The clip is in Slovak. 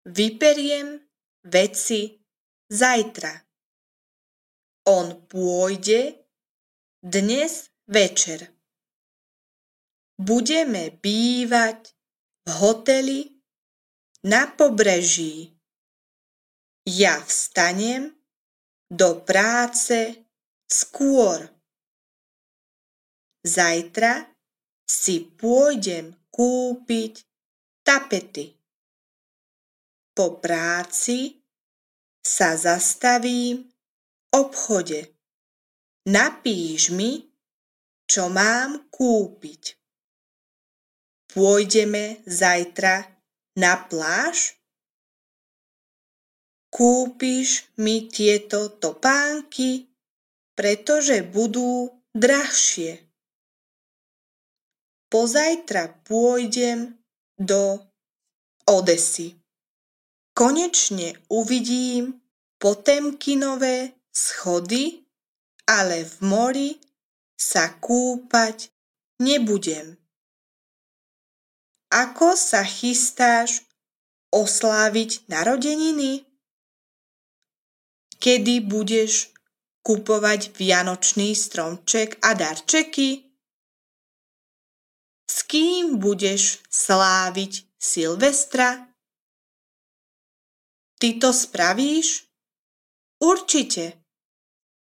vyperiem veci zajtra. On pôjde dnes večer. Budeme bývať v hoteli na pobreží. Ja vstanem do práce skôr. Zajtra si pôjdem kúpiť tapety. Po práci sa zastavím v obchode. Napíš mi, čo mám kúpiť. Pôjdeme zajtra na pláž? Kúpiš mi tieto topánky, pretože budú drahšie. Pozajtra pôjdem do Odesy. Konečne uvidím Potemkinové schody, ale v mori sa kúpať nebudem. Ako sa chystáš osláviť narodeniny? Kedy budeš kupovať vianočný stromček a darčeky? S kým budeš sláviť Silvestra? Ty to spravíš? Určite.